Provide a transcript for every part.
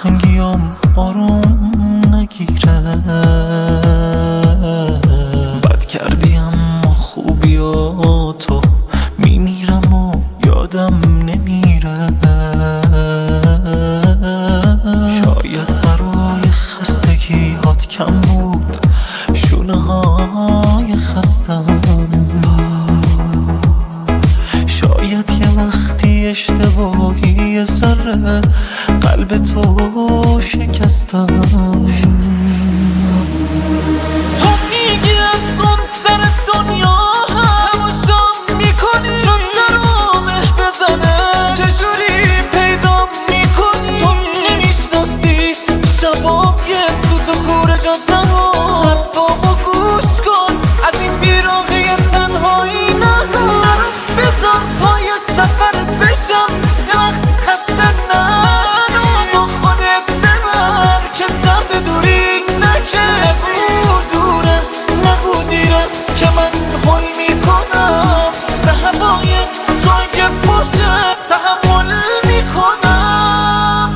دلتنگیام آروم نگیره. بد کردی اما خوبی و تو میمیرم و یادم نمیره. شاید برای خستگی هات کم بود شونه های خستم. شاید یه وقتی اشتباهی یه ذره قلب تو شکستم. تو میگی از اون سر دنیا تماشام میکنی چون درامه بزنه. چجوری پیدا میکنی تو نمیشناسی شباب یه سوت و کور جادم و حرفامو گوش کن. از این بیراقی تنهایی نرو بذار پای سفرت بشم. یه وقت خسته نشو با خودت ببر که درد دوری نکه. نگو دوره نگو دیره که من حل میکنم به هوای تو اگه باشه تحمل میکنم.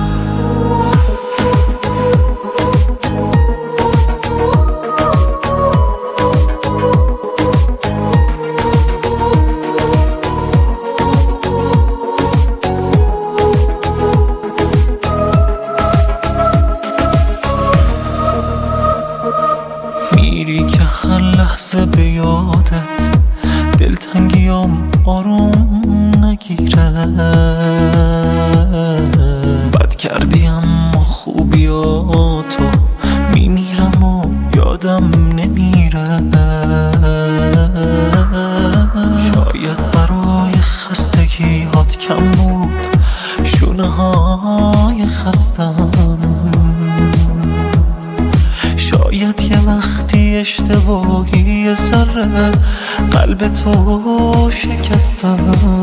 میری که هر لحظه به یادت دلتنگیام آروم نگیره. بد کردی اما خوبی و تو میمیرم و یادم نمیره. شاید برای خستگی هات کم بود شونه های خستم. شاید یه وقتی اشتباهی یه ذره قلب تو شکستم.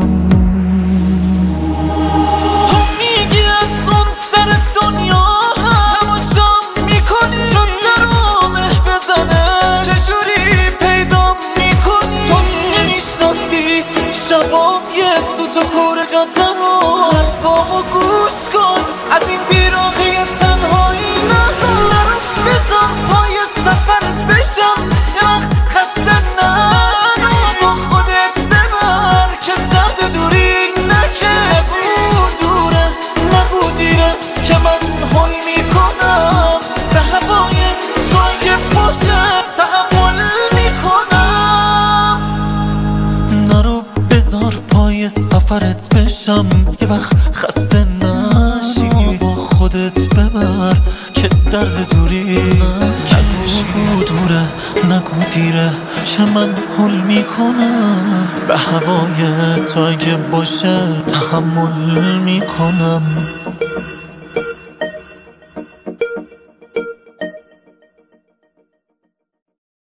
تو میگی از اون سر دنیا تماشام میکنی چون درامه بزنه. چجوری پیدا میکنی تو نمیشناسی شباب یه سوت و کور جادم و حرفامو گوش کن. از این بیراقی تنهایی نرو بذار پای سفرت بشم. یه وقت خسته نشو با خودت ببر که درد دوری نکه. نگو دوره نگو دیره که من حل میکنم به هوای تو اگه باشه تحمل میکنم. نرو بذار پای سفرت بشم. یه وقت خسته نشی با خودت ببر که درد دوری نگو دوره نگو دیره چه من حل میکنم به هوای تو اگه باشه تحمل میکنم.